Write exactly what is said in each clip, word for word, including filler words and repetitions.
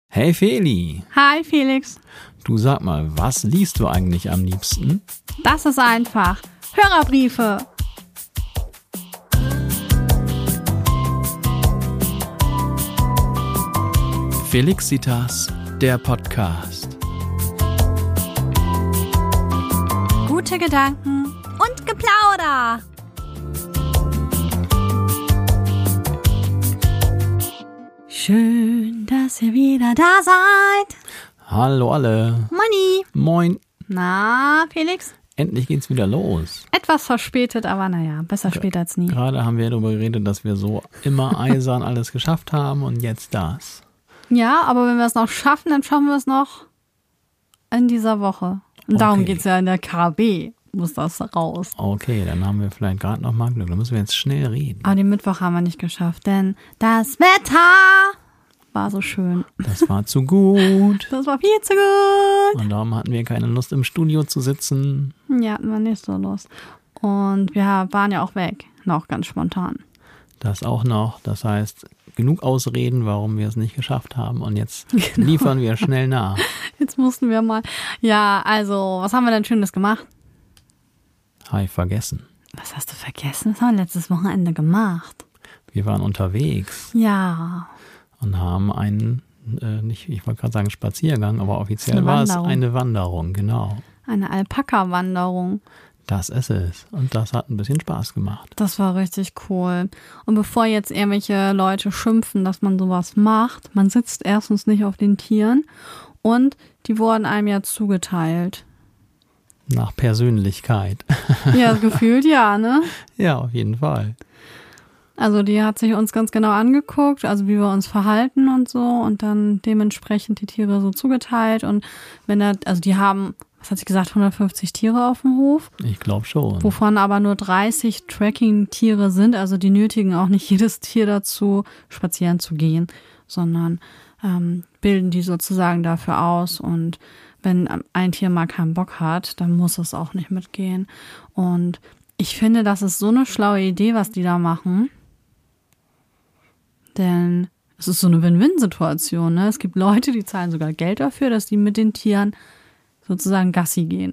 Hey Feli. Hi Felix. Du sag mal, was liest du eigentlich am liebsten? Das ist einfach. Hörerbriefe. Felixitas, der Podcast. Gute Gedanken und Geplauder. Schön, dass ihr wieder da seid. Hallo alle. Moni. Moin. Na, Felix? Endlich geht's wieder los. Etwas verspätet, aber naja, besser spät als nie. Gerade haben wir darüber geredet, dass wir so immer eisern alles geschafft haben und jetzt das. Ja, aber wenn wir es noch schaffen, dann schaffen wir es noch in dieser Woche. Und darum Okay. geht's ja in der K B. Muss das raus. Okay, dann haben wir vielleicht gerade noch mal Glück. Dann müssen wir jetzt schnell reden. Aber den Mittwoch haben wir nicht geschafft, denn das Wetter war so schön. Das war zu gut. Das war viel zu gut. Und darum hatten wir keine Lust, im Studio zu sitzen. Ja, hatten wir nicht so Lust. Und wir waren ja auch weg. Noch ganz spontan. Das auch noch. Das heißt, genug Ausreden, warum wir es nicht geschafft haben. Und jetzt Genau. liefern wir schnell nach. Jetzt mussten wir mal. Ja, also, was haben wir denn Schönes gemacht? Habe ich vergessen. Was hast du vergessen? Was haben wir letztes Wochenende gemacht? Wir waren unterwegs Ja. und haben einen, äh, nicht, ich wollte gerade sagen Spaziergang, aber offiziell Eine war es Wanderung. eine Wanderung, genau. Eine Alpaka-Wanderung. Das ist es. Und das hat ein bisschen Spaß gemacht. Das war richtig cool. Und bevor jetzt irgendwelche Leute schimpfen, dass man sowas macht, man sitzt erstens nicht auf den Tieren und die wurden einem ja zugeteilt. Nach Persönlichkeit. Ja, gefühlt ja, ne? Ja, auf jeden Fall. Also die hat sich uns ganz genau angeguckt, also wie wir uns verhalten und so und dann dementsprechend die Tiere so zugeteilt und wenn da, also die haben, was hat sie gesagt, hundertfünfzig Tiere auf dem Hof, Ich glaube schon. wovon aber nur dreißig Tracking-Tiere sind, also die nötigen auch nicht jedes Tier dazu, spazieren zu gehen, sondern ähm, bilden die sozusagen dafür aus und wenn ein Tier mal keinen Bock hat, dann muss es auch nicht mitgehen. Und ich finde, das ist so eine schlaue Idee, was die da machen. Denn es ist so eine Win-Win-Situation, ne? Es gibt Leute, die zahlen sogar Geld dafür, dass die mit den Tieren sozusagen Gassi gehen.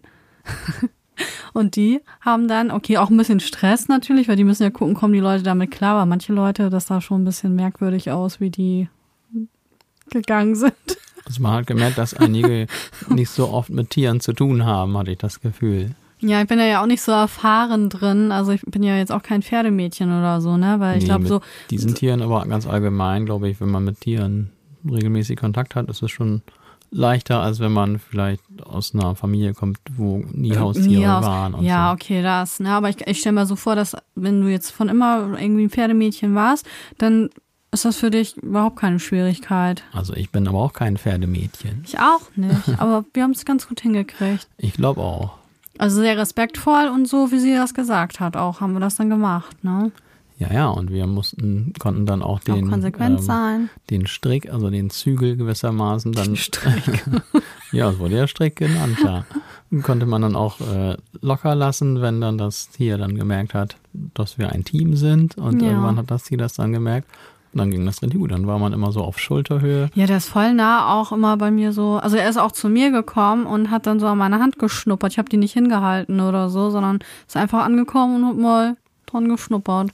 Und die haben dann, okay, auch ein bisschen Stress natürlich, weil die müssen ja gucken, kommen die Leute damit klar. Aber manche Leute, das sah schon ein bisschen merkwürdig aus, wie die gegangen sind. Also man hat gemerkt, dass einige nicht so oft mit Tieren zu tun haben, hatte ich das Gefühl. Ja, ich bin ja auch nicht so erfahren drin. Also ich bin ja jetzt auch kein Pferdemädchen oder so, ne? Weil ich Nee, glaube mit so. diesen Tieren, aber ganz allgemein, glaube ich, wenn man mit Tieren regelmäßig Kontakt hat, ist es schon leichter, als wenn man vielleicht aus einer Familie kommt, wo nie Haustiere nie aus- waren. Und Ja, so. okay, das. Ne? Aber ich, ich stelle mir so vor, dass wenn du jetzt von immer irgendwie ein Pferdemädchen warst, dann ist das für dich überhaupt keine Schwierigkeit. Also ich bin aber auch kein Pferdemädchen. Ich auch nicht, aber wir haben es ganz gut hingekriegt. Ich glaube auch. Also sehr respektvoll und so, wie sie das gesagt hat, auch haben wir das dann gemacht, ne? Ja, ja, und wir mussten, konnten dann auch Auch den, konsequent ähm, sein. den Strick, also den Zügel gewissermaßen dann. Strick. Ja, es wurde ja Strick genannt, ja. Den konnte man dann auch äh, locker lassen, wenn dann das Tier dann gemerkt hat, dass wir ein Team sind. Und Ja. irgendwann hat das Tier das dann gemerkt. Und dann ging das richtig gut. Dann war man immer so auf Schulterhöhe. Ja, der ist voll nah auch immer bei mir so. Also er ist auch zu mir gekommen und hat dann so an meine Hand geschnuppert. Ich habe die nicht hingehalten oder so, sondern ist einfach angekommen und hat mal dran geschnuppert.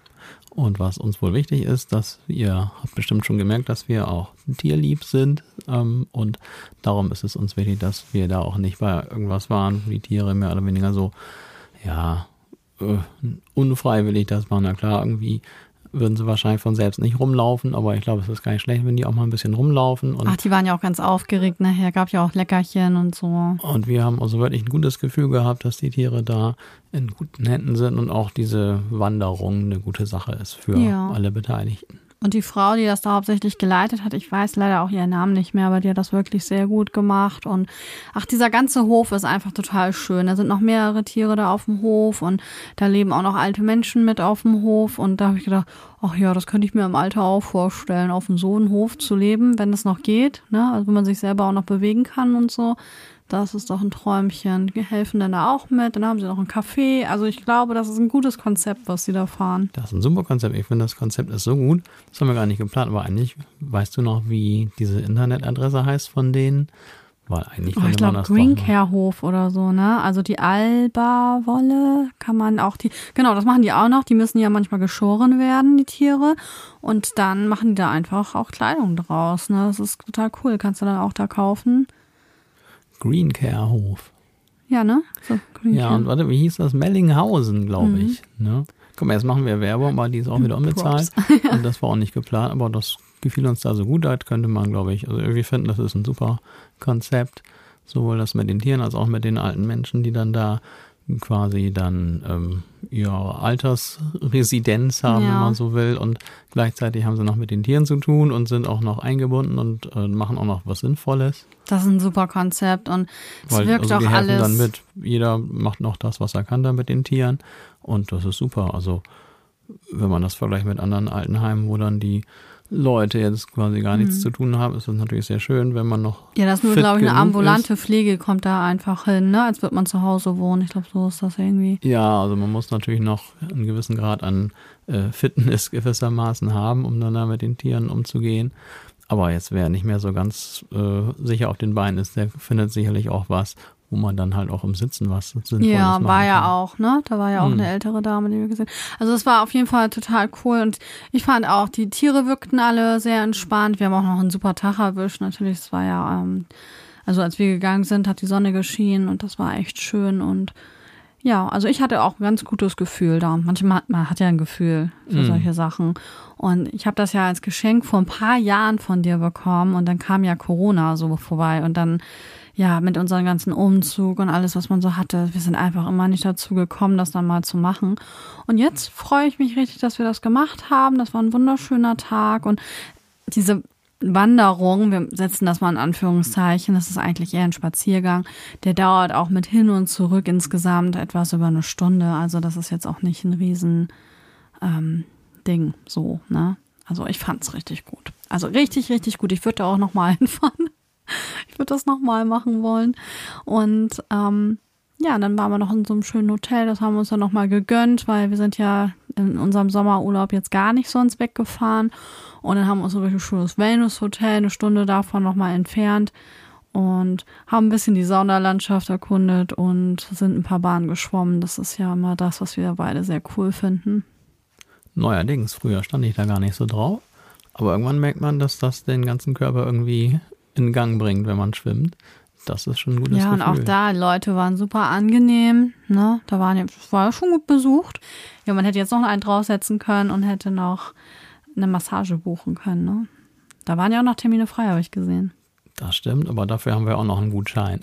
Und was uns wohl wichtig ist, dass ihr habt bestimmt schon gemerkt, dass wir auch tierlieb sind. Ähm, und darum ist es uns wichtig, dass wir da auch nicht bei irgendwas waren, wo die Tiere mehr oder weniger so, ja, äh, unfreiwillig das machen. Na klar, irgendwie würden sie wahrscheinlich von selbst nicht rumlaufen, aber ich glaube, es ist gar nicht schlecht, wenn die auch mal ein bisschen rumlaufen. Und, Ach, die waren ja auch ganz aufgeregt nachher. Gab ja auch Leckerchen und so. und wir haben also wirklich ein gutes Gefühl gehabt, dass die Tiere da in guten Händen sind und auch diese Wanderung eine gute Sache ist für Ja. alle Beteiligten. Und die Frau, die das da hauptsächlich geleitet hat, ich weiß leider auch ihren Namen nicht mehr, aber die hat das wirklich sehr gut gemacht. Und ach, dieser ganze Hof ist einfach total schön. Da sind noch mehrere Tiere da auf dem Hof und da leben auch noch alte Menschen mit auf dem Hof. Und da habe ich gedacht, ach ja, das könnte ich mir im Alter auch vorstellen, auf dem Sohnhof zu leben, wenn es noch geht, ne? Also wenn man sich selber auch noch bewegen kann und so. Das ist doch ein Träumchen. Die helfen dann da auch mit. Dann haben sie noch ein Café. Also ich glaube, das ist ein gutes Konzept, was sie da fahren. Das ist ein super Konzept. Ich finde, das Konzept ist so gut. Das haben wir gar nicht geplant. Aber eigentlich, weißt du noch, wie diese Internetadresse heißt von denen? Weil eigentlich oh, ich glaube Greencare-Hof oder so, ne? Also die Alba-Wolle kann man auch die, genau, das machen die auch noch. Die müssen ja manchmal geschoren werden, die Tiere. Und dann machen die da einfach auch Kleidung draus, ne? Das ist total cool. Kannst du dann auch da kaufen. Greencare-Hof. Ja, ne? So, ja, und warte, wie hieß das? Mellinghausen, glaube mhm. ich. Ne? Guck mal, jetzt machen wir Werbung, aber die ist auch wieder unbezahlt. Ja. Und das war auch nicht geplant, aber das gefiel uns da so gut. Da könnte man, glaube ich, also irgendwie finden, das ist ein super Konzept. Sowohl das mit den Tieren als auch mit den alten Menschen, die dann da quasi dann ähm, ihre Altersresidenz haben, ja. wenn man so will. Und gleichzeitig haben sie noch mit den Tieren zu tun und sind auch noch eingebunden und äh, machen auch noch was Sinnvolles. Das ist ein super Konzept und es Weil, wirkt also auch die helfen alles. Dann mit. Jeder macht noch das, was er kann da mit den Tieren und das ist super. Also wenn man das vergleicht mit anderen Altenheimen, wo dann die Leute jetzt quasi gar nichts mhm. zu tun haben, ist das natürlich sehr schön, wenn man noch ja, das ist nur, glaube ich, eine ambulante ist. Pflege kommt da einfach hin, ne? Als würde man zu Hause wohnen. Ich glaube, so ist das irgendwie. Ja, also man muss natürlich noch einen gewissen Grad an äh, Fitness gewissermaßen haben, um dann da mit den Tieren umzugehen. Aber jetzt, wer nicht mehr so ganz äh, sicher auf den Beinen ist, der findet sicherlich auch was, wo man dann halt auch im Sitzen was Sinnvolles ja, machen war ja kann. auch, ne? Da war ja auch hm. eine ältere Dame, die wir gesehen haben. Also es war auf jeden Fall total cool und ich fand auch, die Tiere wirkten alle sehr entspannt. Wir haben auch noch einen super Tag erwischt. Natürlich, es war ja, ähm, also als wir gegangen sind, hat die Sonne geschienen und das war echt schön und ja, also ich hatte auch ein ganz gutes Gefühl da. Manchmal hat man hat ja ein Gefühl für mm. solche Sachen. Und ich habe das ja als Geschenk vor ein paar Jahren von dir bekommen und dann kam ja Corona so vorbei und dann ja, mit unserem ganzen Umzug und alles, was man so hatte, wir sind einfach immer nicht dazu gekommen, das dann mal zu machen. Und jetzt freue ich mich richtig, dass wir das gemacht haben. Das war ein wunderschöner Tag und diese Wanderung, wir setzen das mal in Anführungszeichen, das ist eigentlich eher ein Spaziergang, der dauert auch mit hin und zurück insgesamt etwas über eine Stunde. Also das ist jetzt auch nicht ein riesen ähm, Ding so, ne? Also ich fand's richtig gut. Also richtig, richtig gut. Ich würde da auch nochmal hinfahren. Ich würde das nochmal machen wollen. Und ähm, ja, dann waren wir noch in so einem schönen Hotel. Das haben wir uns dann nochmal gegönnt, weil wir sind ja in unserem Sommerurlaub jetzt gar nicht sonst weggefahren. Und dann haben wir uns so ein richtig schönes Wellness-Hotel, eine Stunde davon nochmal entfernt. Und haben ein bisschen die Saunalandschaft erkundet und sind ein paar Bahnen geschwommen. Das ist ja immer das, was wir beide sehr cool finden. Neuerdings, früher stand ich da gar nicht so drauf. Aber irgendwann merkt man, dass das den ganzen Körper irgendwie in Gang bringt, wenn man schwimmt. Das ist schon ein gutes ja, Gefühl. Ja, und auch da, Leute waren super angenehm. Ne? Da waren ja, war ja schon gut besucht. Ja, man hätte jetzt noch einen draufsetzen können und hätte noch eine Massage buchen können. Ne? Da waren ja auch noch Termine frei, habe ich gesehen. Das stimmt, aber dafür haben wir auch noch einen Gutschein.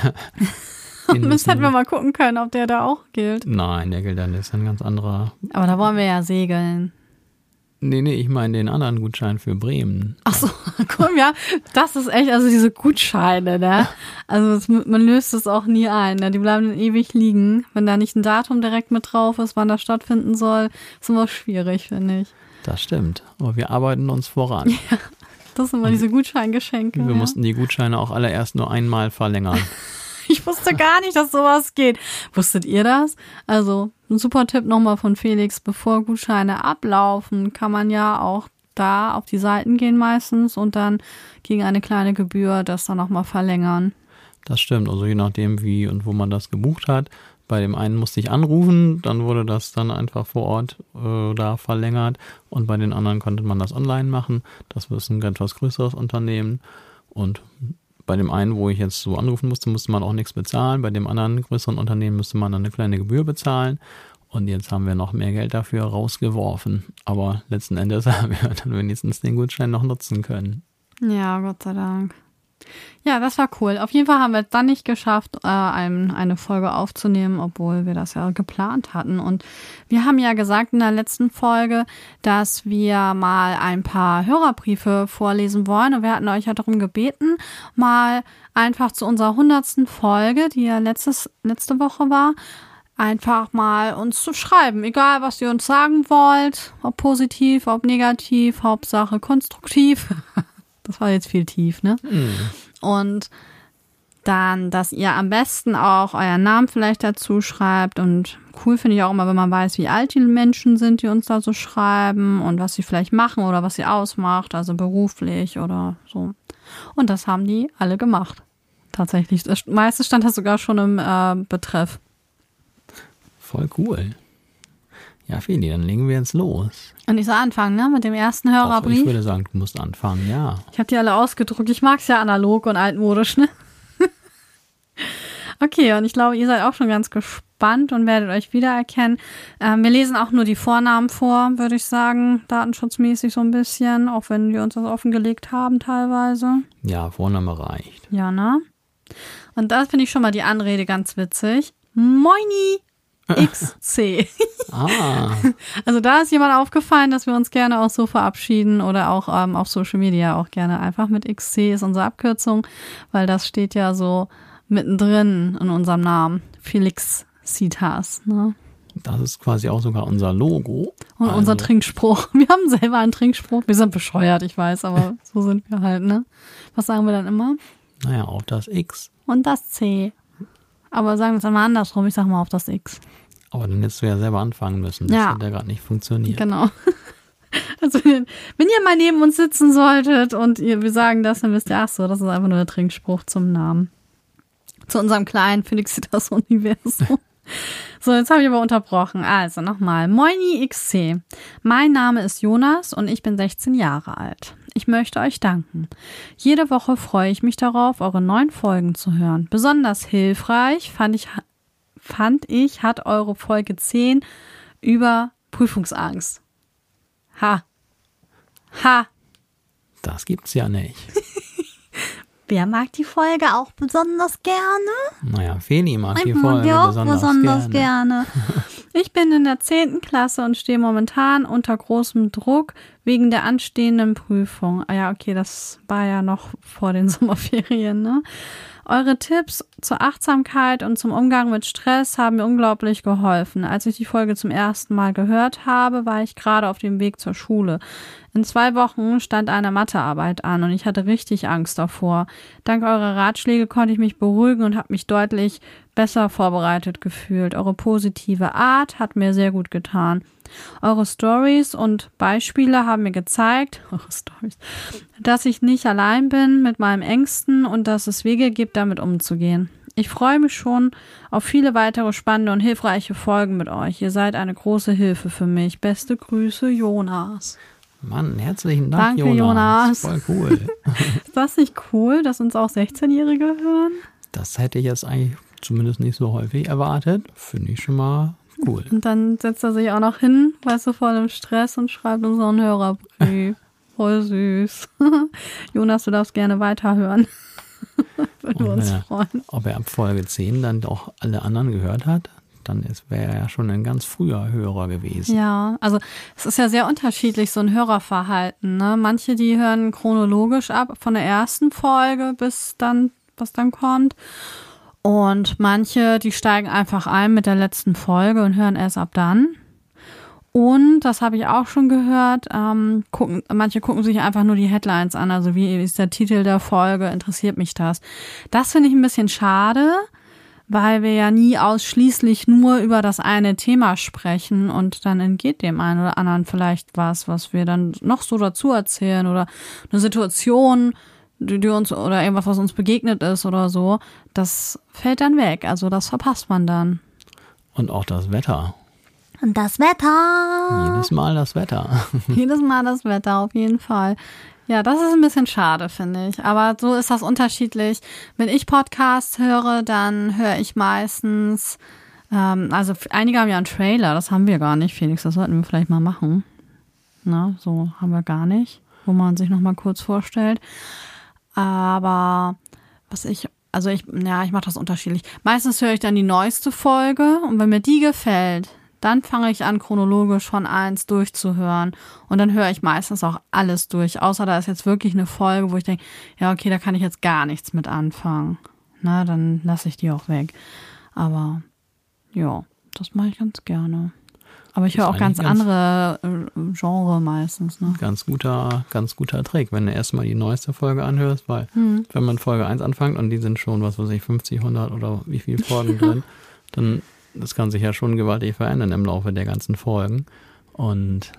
Mist, hätten wir mal gucken können, ob der da auch gilt. Nein, der gilt dann, das ist ein ganz anderer. Aber da wollen wir ja segeln. Nee, nee, ich meine den anderen Gutschein für Bremen. Ach so, komm, ja, das ist echt, also diese Gutscheine, ne? Also das, man löst es auch nie ein, ne? Die bleiben dann ewig liegen. Wenn da nicht ein Datum direkt mit drauf ist, wann das stattfinden soll, ist immer schwierig, finde ich. Das stimmt, aber wir arbeiten uns voran. Ja, das sind immer diese Gutscheingeschenke. Wir ja. mussten die Gutscheine auch alle erst nur einmal verlängern. Ich wusste gar nicht, dass sowas geht. Wusstet ihr das? Also ein super Tipp nochmal von Felix, bevor Gutscheine ablaufen, kann man ja auch da auf die Seiten gehen meistens und dann gegen eine kleine Gebühr das dann nochmal verlängern. Das stimmt, also je nachdem wie und wo man das gebucht hat. Bei dem einen musste ich anrufen, dann wurde das dann einfach vor Ort äh, da verlängert und bei den anderen konnte man das online machen. Das ist ein etwas größeres Unternehmen und bei dem einen, wo ich jetzt so anrufen musste, musste man auch nichts bezahlen. Bei dem anderen größeren Unternehmen müsste man dann eine kleine Gebühr bezahlen. Und jetzt haben wir noch mehr Geld dafür rausgeworfen. Aber letzten Endes haben wir dann wenigstens den Gutschein noch nutzen können. Ja, Gott sei Dank. Ja, das war cool. Auf jeden Fall haben wir es dann nicht geschafft, äh, ein, eine Folge aufzunehmen, obwohl wir das ja geplant hatten. Und wir haben ja gesagt in der letzten Folge, dass wir mal ein paar Hörerbriefe vorlesen wollen. Und wir hatten euch ja darum gebeten, mal einfach zu unserer hundertsten Folge, die ja letztes, letzte Woche war, einfach mal uns zu schreiben. Egal, was ihr uns sagen wollt. Ob positiv, ob negativ, Hauptsache konstruktiv. Das war jetzt viel tief, ne? Mhm. Und dann, dass ihr am besten auch euren Namen vielleicht dazu schreibt. Und cool finde ich auch immer, wenn man weiß, wie alt die Menschen sind, die uns da so schreiben und was sie vielleicht machen oder was sie ausmacht, also beruflich oder so. Und das haben die alle gemacht. Tatsächlich. Das meiste stand das sogar schon im äh, Betreff. Voll cool. Ja, Feli, dann legen wir jetzt los. Und ich soll anfangen, ne? Mit dem ersten Hörerbrief. Ich würde sagen, du musst anfangen, ja. Ich habe die alle ausgedruckt. Ich mag es ja analog und altmodisch, ne? Okay, und ich glaube, ihr seid auch schon ganz gespannt und werdet euch wiedererkennen. Ähm, wir lesen auch nur die Vornamen vor, würde ich sagen, datenschutzmäßig so ein bisschen, auch wenn wir uns das offengelegt haben teilweise. Ja, Vorname reicht. Ja, ne? Und da finde ich schon mal die Anrede ganz witzig. Moini X C. Ah. Also da ist jemand aufgefallen, dass wir uns gerne auch so verabschieden oder auch ähm, auf Social Media auch gerne einfach mit X C ist unsere Abkürzung, weil das steht ja so mittendrin in unserem Namen. Felix Citas, ne? Das ist quasi auch sogar unser Logo. Und also, unser Trinkspruch. Wir haben selber einen Trinkspruch. Wir sind bescheuert, ich weiß, aber so sind wir halt, ne? Was sagen wir dann immer? Naja, auf das X. Und das C. Aber sagen wir es einmal andersrum, ich sag mal auf das X. Aber dann hättest du ja selber anfangen müssen. Das Ja. hat ja gerade nicht funktioniert. Genau. Also wenn ihr mal neben uns sitzen solltet und ihr, wir sagen das, dann wisst ihr, ach so, das ist einfach nur der Trinkspruch zum Namen. Zu unserem kleinen Felicitas-Universum. So, jetzt habe ich aber unterbrochen. Also nochmal. Moini X C. Mein Name ist Jonas und ich bin sechzehn Jahre alt. Ich möchte euch danken. Jede Woche freue ich mich darauf, eure neuen Folgen zu hören. Besonders hilfreich fand ich, fand ich, hat eure Folge zehn über Prüfungsangst. Ha. Ha. Das gibt's ja nicht. Wer mag die Folge auch besonders gerne? Naja, Feli mag die Ich mag Folge die auch besonders, besonders gerne. gerne. Ich bin in der zehnten Klasse und stehe momentan unter großem Druck wegen der anstehenden Prüfung. Ah ja, okay, das war ja noch vor den Sommerferien, ne? Eure Tipps zur Achtsamkeit und zum Umgang mit Stress haben mir unglaublich geholfen. Als ich die Folge zum ersten Mal gehört habe, war ich gerade auf dem Weg zur Schule. In zwei Wochen stand eine Mathearbeit an und ich hatte richtig Angst davor. Dank eurer Ratschläge konnte ich mich beruhigen und habe mich deutlich besser vorbereitet gefühlt. Eure positive Art hat mir sehr gut getan. Eure Stories und Beispiele haben mir gezeigt, eure Stories, dass ich nicht allein bin mit meinem Ängsten und dass es Wege gibt, damit umzugehen. Ich freue mich schon auf viele weitere spannende und hilfreiche Folgen mit euch. Ihr seid eine große Hilfe für mich. Beste Grüße, Jonas. Mann, herzlichen Dank, Danke, Jonas. Jonas. Voll cool. Ist das nicht cool, dass uns auch sechzehnjährige hören? Das hätte ich jetzt eigentlich zumindest nicht so häufig erwartet. Finde ich schon mal cool. Und dann setzt er sich auch noch hin, weißt du, voll im Stress und schreibt uns noch einen Hörerbrief. Voll süß. Jonas, du darfst gerne weiterhören. Würde Und uns wenn er, freuen. ob er ab Folge zehn dann auch alle anderen gehört hat, dann wäre er ja schon ein ganz früher Hörer gewesen. Ja, also es ist ja sehr unterschiedlich, so ein Hörerverhalten, ne? Manche, die hören chronologisch ab, von der ersten Folge bis dann, was dann kommt. Und manche, die steigen einfach ein mit der letzten Folge und hören erst ab dann. Und, das habe ich auch schon gehört, ähm, gucken, manche gucken sich einfach nur die Headlines an, also wie ist der Titel der Folge, interessiert mich das. Das finde ich ein bisschen schade, weil wir ja nie ausschließlich nur über das eine Thema sprechen und dann entgeht dem einen oder anderen vielleicht was, was wir dann noch so dazu erzählen oder eine Situation, die, die uns oder irgendwas, was uns begegnet ist oder so, das fällt dann weg, also das verpasst man dann. Und auch das Wetter. Und das Wetter. Jedes Mal das Wetter. Jedes Mal das Wetter, auf jeden Fall. Ja, das ist ein bisschen schade, finde ich. Aber so ist das unterschiedlich. Wenn ich Podcasts höre, dann höre ich meistens, ähm, also einige haben ja einen Trailer, das haben wir gar nicht, Felix, das sollten wir vielleicht mal machen. Na, so haben wir gar nicht, wo man sich nochmal kurz vorstellt. Aber was ich, also ich, ja, ich mache das unterschiedlich. Meistens höre ich dann die neueste Folge und wenn mir die gefällt, dann fange ich an, chronologisch von eins durchzuhören. Und dann höre ich meistens auch alles durch. Außer da ist jetzt wirklich eine Folge, wo ich denke, ja, okay, da kann ich jetzt gar nichts mit anfangen. Na, dann lasse ich die auch weg. Aber, ja, das mache ich ganz gerne. Aber ich Das höre auch ist ganz, eigentlich andere äh, Genre meistens. Ne? Ganz guter, ganz guter Trick, wenn du erstmal die neueste Folge anhörst, weil Hm. wenn man Folge eins anfängt und die sind schon, was weiß ich, fünfzig, hundert oder wie viele Folgen drin, dann das kann sich ja schon gewaltig verändern im Laufe der ganzen Folgen. Und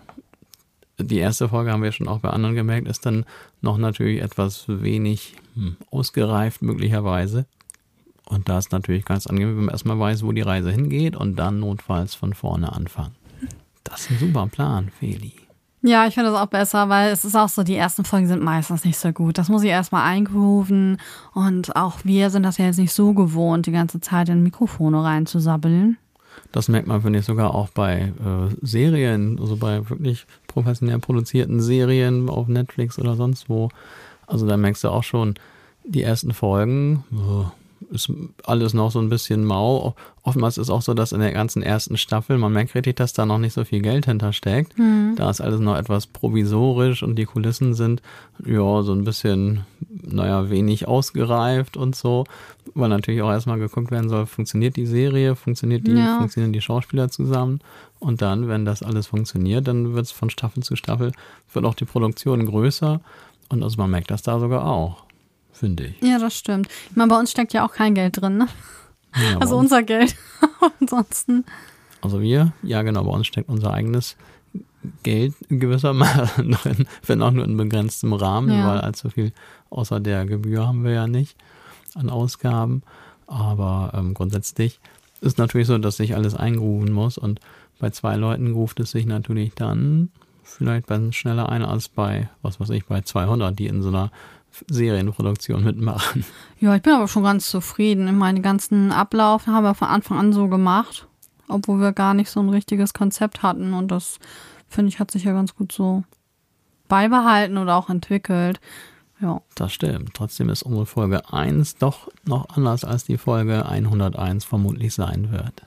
die erste Folge, haben wir schon auch bei anderen gemerkt, ist dann noch natürlich etwas wenig hm, ausgereift möglicherweise. Und da ist natürlich ganz angenehm, wenn man erstmal weiß, wo die Reise hingeht und dann notfalls von vorne anfangen. Das ist ein super Plan, Feli. Ja, ich finde das auch besser, weil es ist auch so, die ersten Folgen sind meistens nicht so gut. Das muss ich erstmal eingrooven und auch wir sind das ja jetzt nicht so gewohnt, die ganze Zeit in Mikrofone reinzusabbeln. Das merkt man, finde ich, sogar auch bei äh, Serien, also bei wirklich professionell produzierten Serien auf Netflix oder sonst wo. Also da merkst du auch schon, die ersten Folgen oh, ist alles noch so ein bisschen mau. Oftmals ist auch so, dass in der ganzen ersten Staffel, man merkt richtig, dass da noch nicht so viel Geld hintersteckt. Mhm. Da ist alles noch etwas provisorisch und die Kulissen sind ja so ein bisschen, naja, wenig ausgereift und so. Weil natürlich auch erstmal geguckt werden soll, funktioniert die Serie, funktioniert die, ja. funktionieren die Schauspieler zusammen. Und dann, wenn das alles funktioniert, dann wird es von Staffel zu Staffel, wird auch die Produktion größer. Und also man merkt das da sogar auch. Finde ich. Ja, das stimmt. Ich meine, bei uns steckt ja auch kein Geld drin, ne? Ja, also unser Geld. Ansonsten. Also wir, ja genau, bei uns steckt unser eigenes Geld gewissermaßen drin, wenn auch nur in begrenztem Rahmen, ja. weil allzu viel außer der Gebühr haben wir ja nicht an Ausgaben. Aber ähm, grundsätzlich ist natürlich so, dass sich alles eingrooven muss und bei zwei Leuten ruft es sich natürlich dann vielleicht schneller ein als bei, was weiß ich, bei zweihundert, die in so einer Serienproduktion mitmachen. Ja, ich bin aber schon ganz zufrieden. Ich meine, den ganzen Ablauf haben wir von Anfang an so gemacht, obwohl wir gar nicht so ein richtiges Konzept hatten und das, finde ich, hat sich ja ganz gut so beibehalten oder auch entwickelt. Ja. Das stimmt. Trotzdem ist unsere Folge eins doch noch anders als die Folge hunderteins vermutlich sein wird.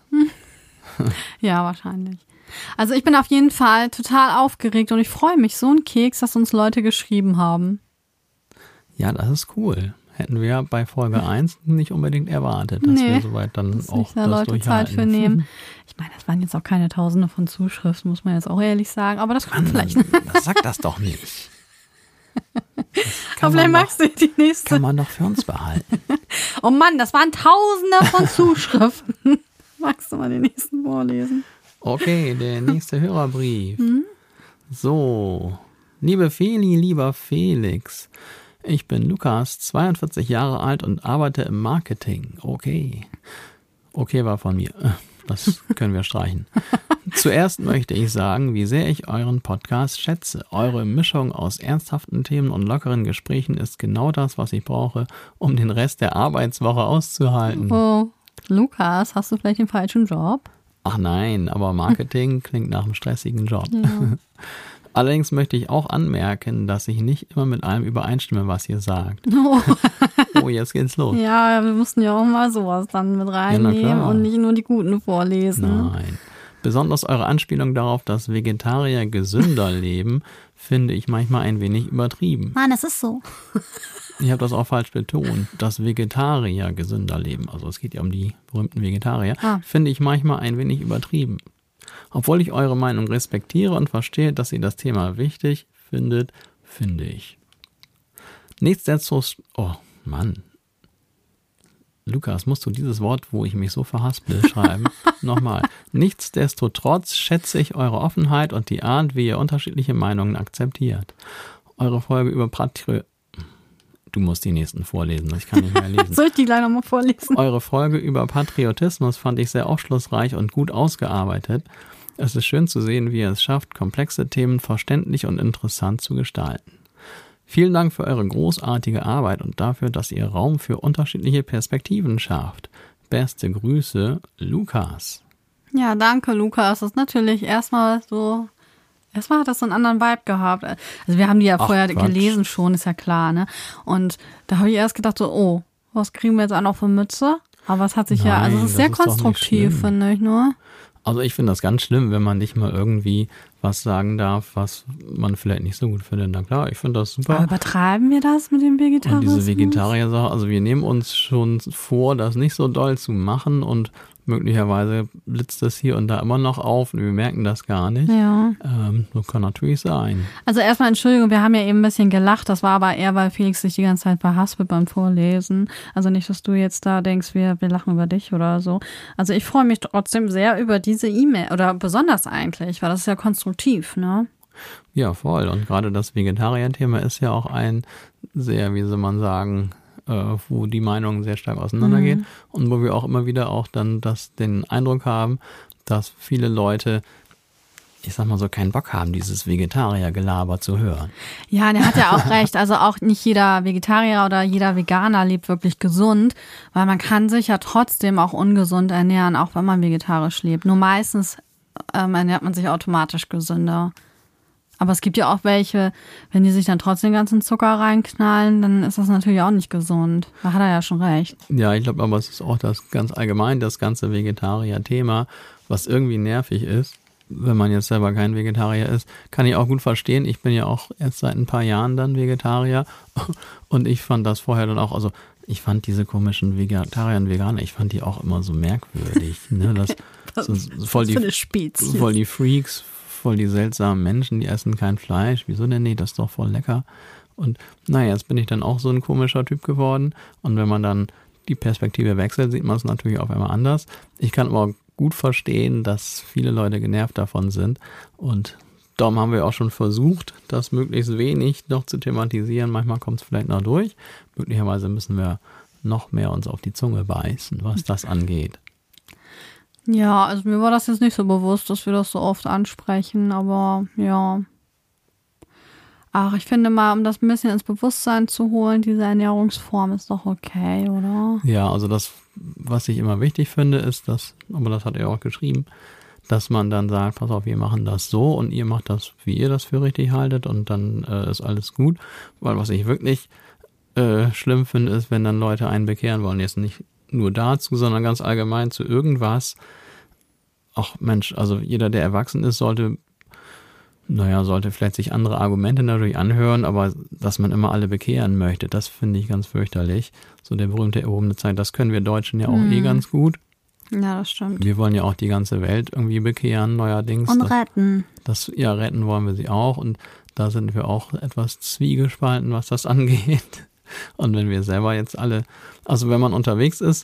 Ja, wahrscheinlich. Also ich bin auf jeden Fall total aufgeregt und ich freue mich so ein Keks, dass uns Leute geschrieben haben. Ja, das ist cool. Hätten wir bei Folge eins nicht unbedingt erwartet, dass nee, wir soweit dann dass auch nicht da das Leute durchhalten. Zeit für nehmen. Ich meine, das waren jetzt auch keine Tausende von Zuschriften, muss man jetzt auch ehrlich sagen, aber das kommt vielleicht. Sag das doch nicht. Aber vielleicht magst du die nächste. Kann man doch für uns behalten. Oh Mann, das waren Tausende von Zuschriften. Magst du mal den nächsten vorlesen? Okay, der nächste Hörerbrief. Hm? So, liebe Feli, lieber Felix, ich bin Lukas, zweiundvierzig Jahre alt und arbeite im Marketing. Okay. Okay war von mir. Das können wir streichen. Zuerst möchte ich sagen, wie sehr ich euren Podcast schätze. Eure Mischung aus ernsthaften Themen und lockeren Gesprächen ist genau das, was ich brauche, um den Rest der Arbeitswoche auszuhalten. Oh, Lukas, hast du vielleicht den falschen Job? Ach nein, aber Marketing klingt nach einem stressigen Job. Ja. Allerdings möchte ich auch anmerken, dass ich nicht immer mit allem übereinstimme, was ihr sagt. Oh, oh jetzt geht's los. Ja, wir mussten ja auch mal sowas dann mit reinnehmen ja, und nicht nur die Guten vorlesen. Nein. Besonders eure Anspielung darauf, dass Vegetarier gesünder leben, finde ich manchmal ein wenig übertrieben. Mann, es ist so. Ich habe das auch falsch betont, dass Vegetarier gesünder leben. Also es geht ja um die berühmten Vegetarier. Ah. Finde ich manchmal ein wenig übertrieben. Obwohl ich eure Meinung respektiere und verstehe, dass ihr das Thema wichtig findet, finde ich. Nichtsdestotrotz, oh Mann. Lukas, musst du dieses Wort, wo ich mich so verhaspel, schreiben? Nochmal. Nichtsdestotrotz schätze ich eure Offenheit und die Art, wie ihr unterschiedliche Meinungen akzeptiert. Eure Folge über Patri... Du musst die nächsten vorlesen, ich kann nicht mehr lesen. Soll ich die gleich nochmal vorlesen? Eure Folge über Patriotismus fand ich sehr aufschlussreich und gut ausgearbeitet. Es ist schön zu sehen, wie ihr es schafft, komplexe Themen verständlich und interessant zu gestalten. Vielen Dank für eure großartige Arbeit und dafür, dass ihr Raum für unterschiedliche Perspektiven schafft. Beste Grüße, Lukas. Ja, danke, Lukas. Das ist natürlich erstmal so... Erstmal hat das so einen anderen Vibe gehabt. Also wir haben die ja Ach, vorher Quatsch. gelesen schon, ist ja klar, ne? Und da habe ich erst gedacht so, oh, was kriegen wir jetzt auch noch für Mütze? Aber es hat sich Nein, ja, also es ist sehr das ist doch nicht konstruktiv, schlimm. finde ich nur. Also ich finde das ganz schlimm, wenn man nicht mal irgendwie was sagen darf, was man vielleicht nicht so gut findet. Na klar, ich finde das super. Aber übertreiben wir das mit dem Vegetarismus? Und diese Vegetarier-Sache, also wir nehmen uns schon vor, das nicht so doll zu machen und möglicherweise blitzt das hier und da immer noch auf und wir merken das gar nicht. Ja. Ähm, das kann natürlich sein. Also erstmal Entschuldigung, wir haben ja eben ein bisschen gelacht, das war aber eher, weil Felix sich die ganze Zeit verhaspelt beim Vorlesen. Also nicht, dass du jetzt da denkst, wir, wir lachen über dich oder so. Also ich freue mich trotzdem sehr über diese E-Mail oder besonders eigentlich, weil das ist ja konstruktiv, ne? Ja, voll. Und gerade das Vegetarier-Thema ist ja auch ein sehr, wie soll man sagen, äh, wo die Meinungen sehr stark auseinandergehen mhm. und wo wir auch immer wieder auch dann das, den Eindruck haben, dass viele Leute, ich sag mal so, keinen Bock haben, dieses Vegetarier-Gelaber zu hören. Ja, der hat ja auch recht. Also auch nicht jeder Vegetarier oder jeder Veganer lebt wirklich gesund, weil man kann sich ja trotzdem auch ungesund ernähren, auch wenn man vegetarisch lebt. Nur meistens ähm, ernährt man sich automatisch gesünder. Aber es gibt ja auch welche, wenn die sich dann trotzdem den ganzen Zucker reinknallen, dann ist das natürlich auch nicht gesund. Da hat er ja schon recht. Ja, ich glaube aber, es ist auch das ganz allgemein, das ganze Vegetarier-Thema, was irgendwie nervig ist, wenn man jetzt selber kein Vegetarier ist, kann ich auch gut verstehen. Ich bin ja auch erst seit ein paar Jahren dann Vegetarier und ich fand das vorher dann auch, also ich fand diese komischen Vegetarier und Veganer, ich fand die auch immer so merkwürdig. Ne? Das, was, so, voll, was die, für eine Spezies. voll die Freaks, voll die seltsamen Menschen, die essen kein Fleisch. Wieso denn nicht? Das ist doch voll lecker. Und naja, jetzt bin ich dann auch so ein komischer Typ geworden. Und wenn man dann die Perspektive wechselt, sieht man es natürlich auf einmal anders. Ich kann aber gut verstehen, dass viele Leute genervt davon sind. Und darum haben wir auch schon versucht, das möglichst wenig noch zu thematisieren. Manchmal kommt es vielleicht noch durch. Möglicherweise müssen wir noch mehr uns auf die Zunge beißen, was das angeht. Ja, also mir war das jetzt nicht so bewusst, dass wir das so oft ansprechen, aber ja. Ach, ich finde mal, um das ein bisschen ins Bewusstsein zu holen, diese Ernährungsform ist doch okay, oder? Ja, also das, was ich immer wichtig finde, ist, dass, aber das hat er auch geschrieben, dass man dann sagt, pass auf, wir machen das so und ihr macht das, wie ihr das für richtig haltet und dann äh, ist alles gut. Weil was ich wirklich äh, schlimm finde, ist, wenn dann Leute einen bekehren wollen, jetzt nicht nur dazu, sondern ganz allgemein zu irgendwas. Ach Mensch, also jeder, der erwachsen ist, sollte, naja, sollte vielleicht sich andere Argumente natürlich anhören, aber dass man immer alle bekehren möchte, das finde ich ganz fürchterlich. So der berühmte erhobene Zeigefinger, das können wir Deutschen ja auch hm. eh ganz gut. Ja, das stimmt. Wir wollen ja auch die ganze Welt irgendwie bekehren, neuerdings. Und retten. Das, das, ja, retten wollen wir sie auch und da sind wir auch etwas zwiegespalten, was das angeht. Und wenn wir selber jetzt alle, also wenn man unterwegs ist,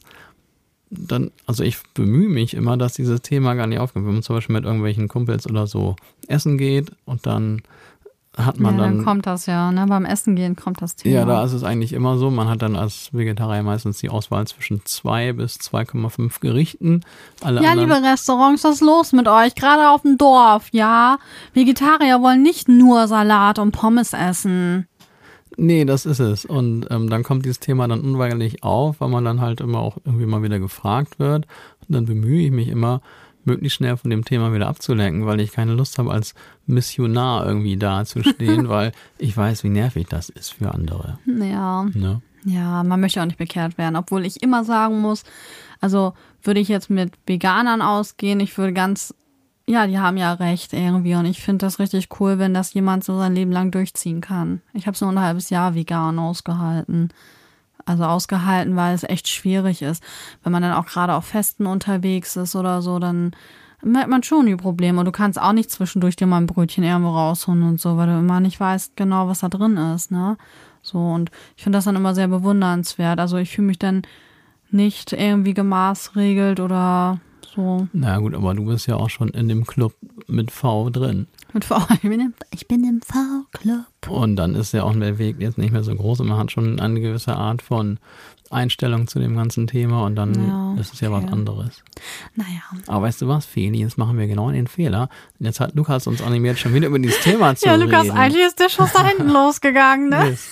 dann, also ich bemühe mich immer, dass dieses Thema gar nicht aufkommt. Wenn man zum Beispiel mit irgendwelchen Kumpels oder so essen geht und dann hat man ja, dann... dann kommt das ja, ne? Beim Essen gehen kommt das Thema. Ja, da ist es eigentlich immer so, man hat dann als Vegetarier meistens die Auswahl zwischen zwei bis zwei Komma fünf Gerichten. Alle ja, anderen, liebe Restaurants, was ist los mit euch? Gerade auf dem Dorf, ja? Vegetarier wollen nicht nur Salat und Pommes essen. Nee, das ist es. Und ähm, dann kommt dieses Thema dann unweigerlich auf, weil man dann halt immer auch irgendwie mal wieder gefragt wird. Und dann bemühe ich mich immer, möglichst schnell von dem Thema wieder abzulenken, weil ich keine Lust habe, als Missionar irgendwie dazustehen, weil ich weiß, wie nervig das ist für andere. Ja. Ne? Ja, man möchte auch nicht bekehrt werden, obwohl ich immer sagen muss, also würde ich jetzt mit Veganern ausgehen, ich würde ganz, ja, die haben ja recht irgendwie und ich finde das richtig cool, wenn das jemand so sein Leben lang durchziehen kann. Ich habe es nur ein halbes Jahr vegan ausgehalten. Also ausgehalten, weil es echt schwierig ist. Wenn man dann auch gerade auf Festen unterwegs ist oder so, dann merkt man schon die Probleme. Und du kannst auch nicht zwischendurch dir mal ein Brötchen irgendwo rausholen und so, weil du immer nicht weißt genau, was da drin ist, ne? So, und ich finde das dann immer sehr bewundernswert. Also ich fühle mich dann nicht irgendwie gemaßregelt oder so. Na gut, aber du bist ja auch schon in dem Club mit V drin. Mit V, ich bin im, ich bin im V-Club. Und dann ist ja auch der Weg jetzt nicht mehr so groß und man hat schon eine gewisse Art von Einstellung zu dem ganzen Thema und dann ja, ist es ja okay. Was anderes. Naja. Aber weißt du was, Feli, jetzt machen wir genau den Fehler. Jetzt hat Lukas uns animiert, schon wieder über dieses Thema zu ja, reden. Ja, Lukas, eigentlich ist der Schuss da hinten losgegangen, ne? Yes.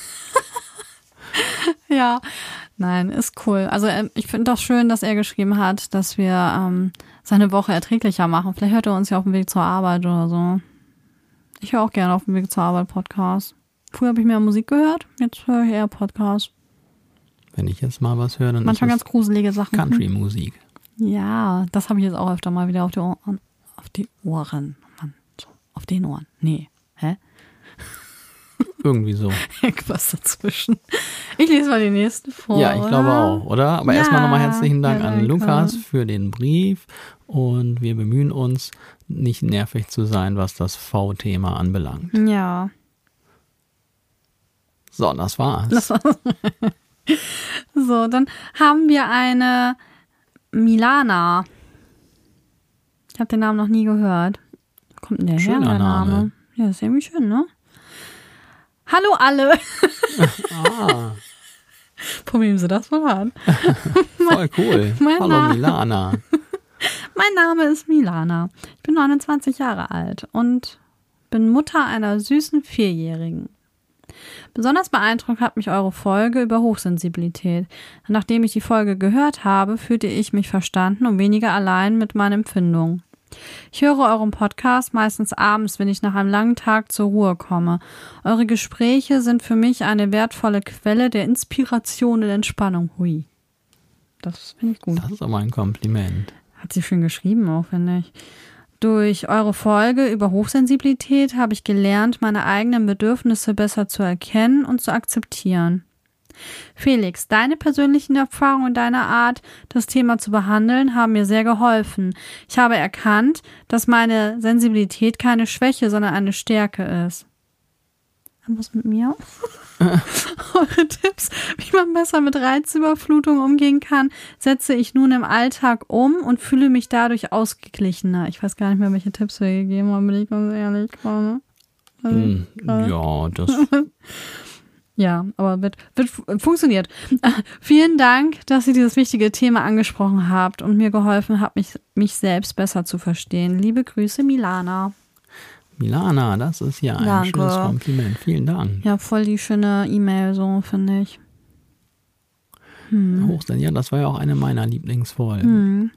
Ja, nein, ist cool. Also ich finde doch schön, dass er geschrieben hat, dass wir ähm, seine Woche erträglicher machen. Vielleicht hört er uns ja auf dem Weg zur Arbeit oder so. Ich höre auch gerne auf dem Weg zur Arbeit Podcast. Früher habe ich mehr Musik gehört, jetzt höre ich eher Podcast. Wenn ich jetzt mal was höre, dann manchmal ist ganz gruselige Sachen. Country-Musik. Ja, das habe ich jetzt auch öfter mal wieder auf die Ohren. Auf die Ohren. Mann, so, auf den Ohren. Nee. Hä? Irgendwie so. Irgendwas dazwischen. Ich lese mal die nächste vor. Ja, ich oder? glaube auch, oder? Aber ja. erstmal nochmal herzlichen Dank ja, an Lukas für den Brief und wir bemühen uns, nicht nervig zu sein, was das V-Thema anbelangt. Ja. So, das war's. Das war's. So, dann haben wir eine Milana. Ich habe den Namen noch nie gehört. Wo kommt denn der Schöner her, der Name? Name. Ja, ist irgendwie schön, ne? Hallo alle. Ah, Probieren Sie das mal an. voll cool. Mein Hallo Name. Milana. Mein Name ist Milana. Ich bin neunundzwanzig Jahre alt und bin Mutter einer süßen Vierjährigen. Besonders beeindruckt hat mich eure Folge über Hochsensibilität. Nachdem ich die Folge gehört habe, fühlte ich mich verstanden und weniger allein mit meinen Empfindungen. Ich höre euren Podcast meistens abends, wenn ich nach einem langen Tag zur Ruhe komme. Eure Gespräche sind für mich eine wertvolle Quelle der Inspiration und Entspannung. Hui. Das finde ich gut. Das ist aber ein Kompliment. Hat sie schön geschrieben auch, finde ich. Durch eure Folge über Hochsensibilität habe ich gelernt, meine eigenen Bedürfnisse besser zu erkennen und zu akzeptieren. Felix, deine persönlichen Erfahrungen und deine Art, das Thema zu behandeln, haben mir sehr geholfen. Ich habe erkannt, dass meine Sensibilität keine Schwäche, sondern eine Stärke ist. Was mit mir? Eure Tipps, wie man besser mit Reizüberflutung umgehen kann, setze ich nun im Alltag um und fühle mich dadurch ausgeglichener. Ich weiß gar nicht mehr, welche Tipps wir gegeben haben, bin ich ganz ehrlich. Ne? Also, Hm, ja, das... Ja, aber wird, wird funktioniert. Vielen Dank, dass ihr dieses wichtige Thema angesprochen habt und mir geholfen habt, mich, mich selbst besser zu verstehen. Liebe Grüße, Milana. Milana, das ist ja ein Danke. schönes Kompliment. Vielen Dank. Ja, voll die schöne E-Mail, so finde ich. Hm. Hochsinn, ja, das war ja auch eine meiner Lieblingsfolgen. Hm.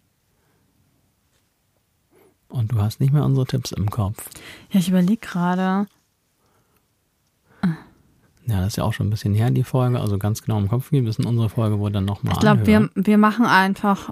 Und du hast nicht mehr unsere Tipps im Kopf. Ja, ich überlege gerade. Ja, das ist ja auch schon ein bisschen her, die Folge. Also ganz genau im Kopf, wir müssen unsere Folge wohl dann nochmal Ich glaube, anhören. wir, wir machen einfach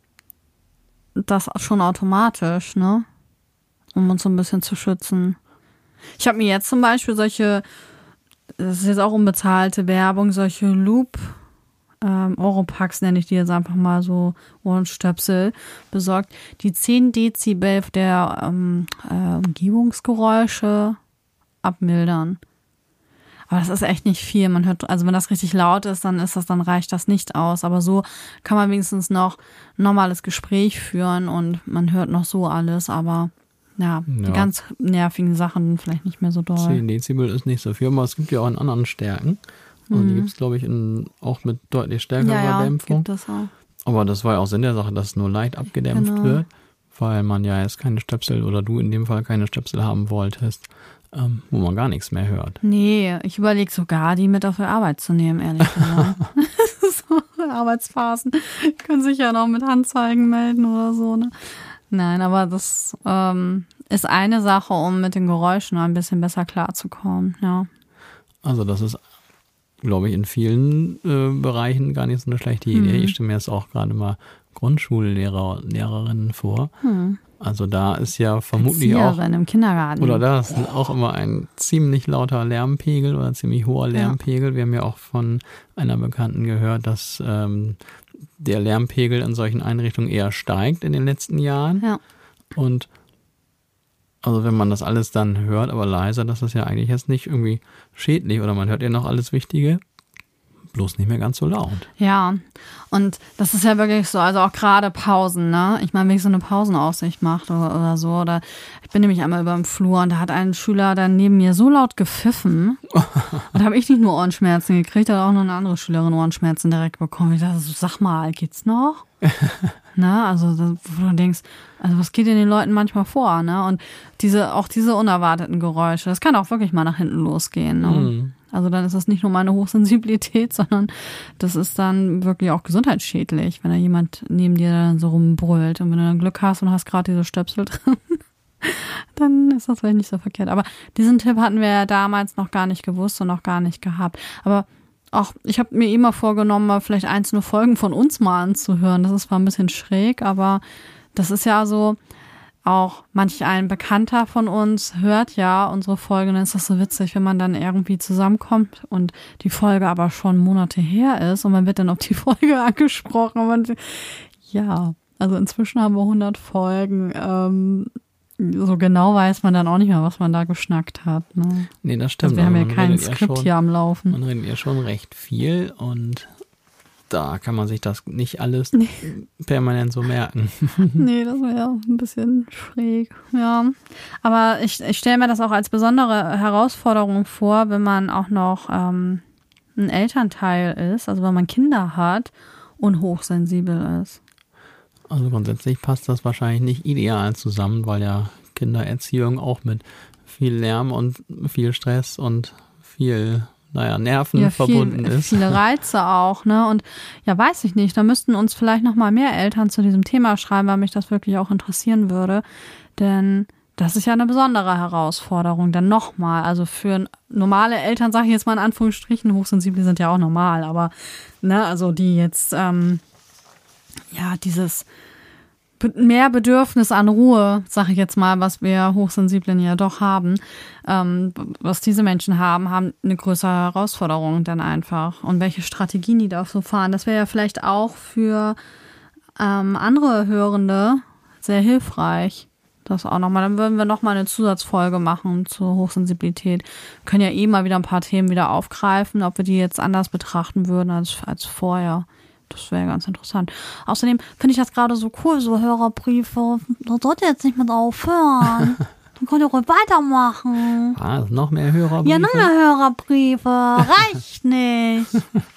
das schon automatisch, ne? Um uns so ein bisschen zu schützen. Ich habe mir jetzt zum Beispiel solche, das ist jetzt auch unbezahlte Werbung, solche Loop, ähm, Oropax nenne ich die jetzt einfach mal so, Ohrenstöpsel besorgt, die zehn Dezibel der ähm, äh, Umgebungsgeräusche abmildern. Aber das ist echt nicht viel. Man hört, also wenn das richtig laut ist, dann ist das, dann reicht das nicht aus. Aber so kann man wenigstens noch ein normales Gespräch führen und man hört noch so alles. Aber ja, ja. die ganz nervigen Sachen vielleicht nicht mehr so doll. zehn Dezibel ist nicht so viel, aber es gibt ja auch in anderen Stärken. Also mhm. die gibt es, glaube ich, in, auch mit deutlich stärkerer ja, ja, Dämpfung. Gibt es auch. Aber das war ja auch Sinn der Sache, dass es nur leicht abgedämpft Genau. wird, weil man ja jetzt keine Stöpsel oder du in dem Fall keine Stöpsel haben wolltest, ähm, wo man gar nichts mehr hört. Nee, ich überlege sogar, die mit auf die Arbeit zu nehmen, ehrlich gesagt. So Arbeitsphasen. Können sich ja noch mit Handzeigen melden oder so, ne? Nein, aber das ähm, ist eine Sache, um mit den Geräuschen ein bisschen besser klarzukommen, ja. Also das ist, glaube ich, in vielen äh, Bereichen gar nicht so eine schlechte Idee. Mhm. Ich stelle mir jetzt auch gerade mal Grundschullehrer, Lehrerinnen vor. Hm. Also da ist ja vermutlich auch, Erzieherin im Kindergarten. oder da ist auch immer ein ziemlich lauter Lärmpegel oder ziemlich hoher Lärmpegel. Ja. Wir haben ja auch von einer Bekannten gehört, dass ähm, der Lärmpegel in solchen Einrichtungen eher steigt in den letzten Jahren. Ja. Und also wenn man das alles dann hört, aber leiser, das ist ja eigentlich jetzt nicht irgendwie schädlich oder man hört ja noch alles Wichtige, bloß nicht mehr ganz so laut. Ja, und das ist ja wirklich so, also auch gerade Pausen, ne? Ich meine, wenn ich so eine Pausenaufsicht mache oder, oder so, oder ich bin nämlich einmal über dem Flur und da hat ein Schüler dann neben mir so laut gepfiffen und da habe ich nicht nur Ohrenschmerzen gekriegt, da hat auch noch eine andere Schülerin Ohrenschmerzen direkt bekommen. Ich dachte so, sag mal, geht's noch? Ne, also wo du denkst, also was geht in den Leuten manchmal vor, ne? Und diese, auch diese unerwarteten Geräusche, das kann auch wirklich mal nach hinten losgehen, ne? Mhm. Also dann ist das nicht nur meine Hochsensibilität, sondern das ist dann wirklich auch gesundheitsschädlich, wenn da jemand neben dir dann so rumbrüllt. Und wenn du dann Glück hast und hast gerade diese Stöpsel drin, dann ist das vielleicht nicht so verkehrt. Aber diesen Tipp hatten wir ja damals noch gar nicht gewusst und noch gar nicht gehabt. Aber auch, ich habe mir immer vorgenommen, mal vielleicht einzelne Folgen von uns mal anzuhören. Das ist zwar ein bisschen schräg, aber das ist ja so, auch manch ein Bekannter von uns hört ja unsere Folge, dann ist das so witzig, wenn man dann irgendwie zusammenkommt und die Folge aber schon Monate her ist und man wird dann auf die Folge angesprochen. Und man, ja, also inzwischen haben wir hundert Folgen. Ähm, so genau weiß man dann auch nicht mehr, was man da geschnackt hat. Ne? Nee, das stimmt. Also wir haben ja Man kein redet ja Skript schon, hier am Laufen. Man redet ja schon recht viel und da kann man sich das nicht alles permanent so merken. Nee, das wäre ein bisschen schräg, ja. Aber ich, ich stelle mir das auch als besondere Herausforderung vor, wenn man auch noch ähm, ein Elternteil ist, also wenn man Kinder hat und hochsensibel ist. Also grundsätzlich passt das wahrscheinlich nicht ideal zusammen, weil ja Kindererziehung auch mit viel Lärm und viel Stress und viel naja, Nerven ja, verbunden viel, ist. Viele Reize auch, ne? Und ja, weiß ich nicht, da müssten uns vielleicht noch mal mehr Eltern zu diesem Thema schreiben, weil mich das wirklich auch interessieren würde. Denn das ist ja eine besondere Herausforderung. Dann nochmal, also für normale Eltern, sage ich jetzt mal in Anführungsstrichen, Hochsensible sind ja auch normal, aber ne, also die jetzt ähm, ja dieses mehr Bedürfnis an Ruhe, sage ich jetzt mal, was wir Hochsensiblen ja doch haben, ähm, was diese Menschen haben, haben eine größere Herausforderung dann einfach. Und welche Strategien die da so fahren, das wäre ja vielleicht auch für ähm, andere Hörende sehr hilfreich. Das auch nochmal, dann würden wir nochmal eine Zusatzfolge machen zur Hochsensibilität. Wir können ja eh mal wieder ein paar Themen wieder aufgreifen, ob wir die jetzt anders betrachten würden als, als vorher. Das wäre ganz interessant. Außerdem finde ich das gerade so cool, so Hörerbriefe. Da sollt ihr jetzt nicht mit aufhören. Dann könnt ihr ruhig weitermachen. Ah, noch mehr Hörerbriefe? Ja, noch mehr Hörerbriefe. Reicht nicht.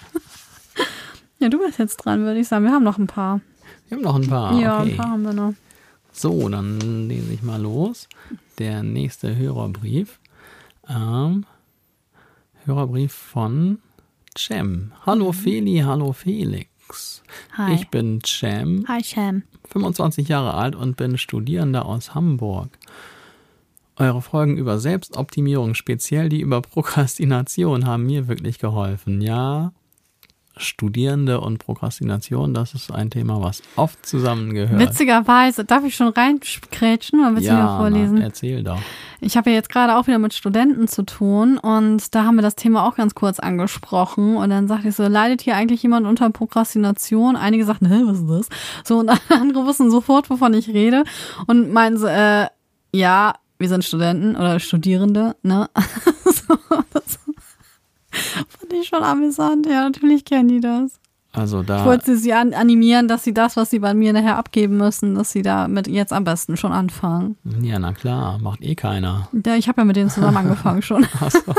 Ja, du bist jetzt dran, würde ich sagen. Wir haben noch ein paar. Wir haben noch ein paar, Ja, okay. ein paar haben wir noch. So, dann lese ich mal los. Der nächste Hörerbrief. Ähm, Hörerbrief von Cem. Hallo Feli, hallo Felix. Hi. Ich bin Cem, Hi, Cem. fünfundzwanzig Jahre alt und bin Studierender aus Hamburg. Eure Folgen über Selbstoptimierung, speziell die über Prokrastination, haben mir wirklich geholfen. Ja, Studierende und Prokrastination, das ist ein Thema, was oft zusammengehört. Witzigerweise, darf ich schon reinkrätschen oder willst du ja, mir vorlesen? Na, erzähl doch. Ich habe ja jetzt gerade auch wieder mit Studenten zu tun und da haben wir das Thema auch ganz kurz angesprochen und dann sagte ich so, leidet hier eigentlich jemand unter Prokrastination? Einige sagten, hä, was ist das? So, und andere wussten sofort, wovon ich rede und meinen so, äh, ja, wir sind Studenten oder Studierende, ne? So, das fand ich schon amüsant. Ja, natürlich kennen die das. Also da. Ich wollte sie an, animieren, dass sie das, was sie bei mir nachher abgeben müssen, dass sie damit jetzt am besten schon anfangen. Ja, na klar, macht eh keiner. Ja, ich habe ja mit denen zusammen angefangen schon. Ach so.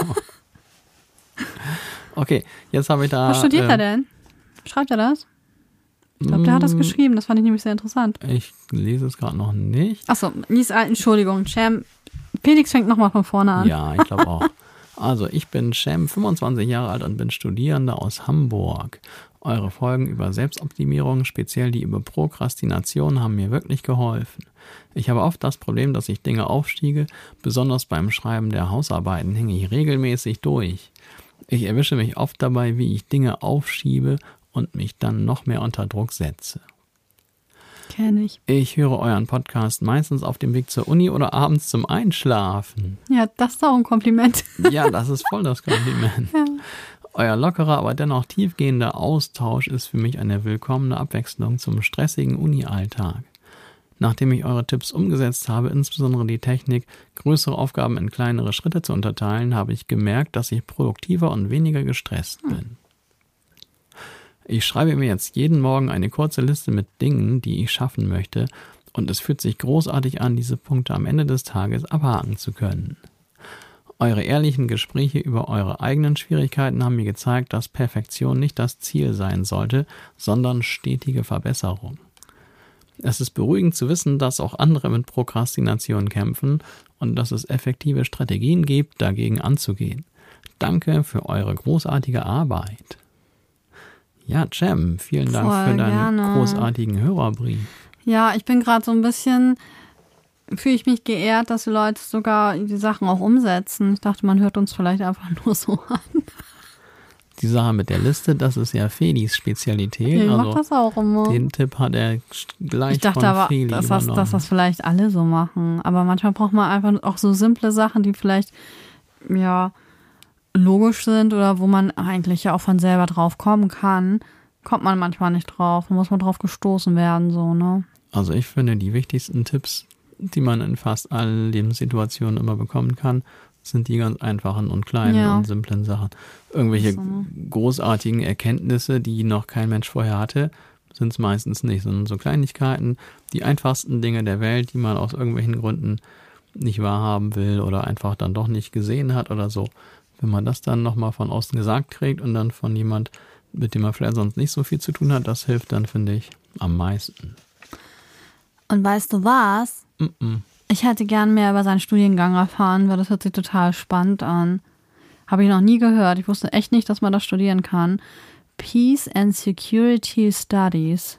Okay, jetzt habe ich da. Was studiert äh, er denn? Schreibt er das? Ich glaube, der hat das geschrieben. Das fand ich nämlich sehr interessant. Ich lese es gerade noch nicht. Achso, lies, Entschuldigung, Cem. Felix fängt nochmal von vorne an. Ja, ich glaube auch. Also, ich bin Cem, fünfundzwanzig Jahre alt und bin Studierender aus Hamburg. Eure Folgen über Selbstoptimierung, speziell die über Prokrastination, haben mir wirklich geholfen. Ich habe oft das Problem, dass ich Dinge aufschiebe. Besonders beim Schreiben der Hausarbeiten hänge ich regelmäßig durch. Ich erwische mich oft dabei, wie ich Dinge aufschiebe und mich dann noch mehr unter Druck setze. Kenn ich. Ich höre euren Podcast meistens auf dem Weg zur Uni oder abends zum Einschlafen. Ja, das ist auch ein Kompliment. Ja, das ist voll das Kompliment. Ja. Euer lockerer, aber dennoch tiefgehender Austausch ist für mich eine willkommene Abwechslung zum stressigen Uni-Alltag. Nachdem ich eure Tipps umgesetzt habe, insbesondere die Technik, größere Aufgaben in kleinere Schritte zu unterteilen, habe ich gemerkt, dass ich produktiver und weniger gestresst bin. Ich schreibe mir jetzt jeden Morgen eine kurze Liste mit Dingen, die ich schaffen möchte, und es fühlt sich großartig an, diese Punkte am Ende des Tages abhaken zu können. Eure ehrlichen Gespräche über eure eigenen Schwierigkeiten haben mir gezeigt, dass Perfektion nicht das Ziel sein sollte, sondern stetige Verbesserung. Es ist beruhigend zu wissen, dass auch andere mit Prokrastination kämpfen und dass es effektive Strategien gibt, dagegen anzugehen. Danke für eure großartige Arbeit. Ja, Cem, vielen Dank Voll für deinen gerne. großartigen Hörerbrief. Ja, ich bin gerade so ein bisschen, fühle ich mich geehrt, dass die Leute sogar die Sachen auch umsetzen. Ich dachte, man hört uns vielleicht einfach nur so an. die Sache mit der Liste, das ist ja Felis Spezialität. Ich also mach das auch immer. Den Tipp hat er gleich Ich dachte von aber, Feli dass das, übernommen. dass das vielleicht alle so machen. Aber manchmal braucht man einfach auch so simple Sachen, die vielleicht, ja, logisch sind oder wo man eigentlich ja auch von selber drauf kommen kann. Kommt man manchmal nicht drauf. Da muss man drauf gestoßen werden, so, ne? Also ich finde, die wichtigsten Tipps, die man in fast allen Lebenssituationen immer bekommen kann, sind die ganz einfachen und kleinen Ja. und simplen Sachen. Irgendwelche So, ne? großartigen Erkenntnisse, die noch kein Mensch vorher hatte, sind es meistens nicht, sondern so Kleinigkeiten, die einfachsten Dinge der Welt, die man aus irgendwelchen Gründen nicht wahrhaben will oder einfach dann doch nicht gesehen hat oder so. Wenn man das dann nochmal von außen gesagt kriegt und dann von jemand, mit dem man vielleicht sonst nicht so viel zu tun hat, das hilft dann, finde ich, am meisten. Und weißt du was? Mm-mm. Ich hätte gern mehr über seinen Studiengang erfahren, weil das hört sich total spannend an. Habe ich noch nie gehört. Ich wusste echt nicht, dass man das studieren kann. Peace and Security Studies.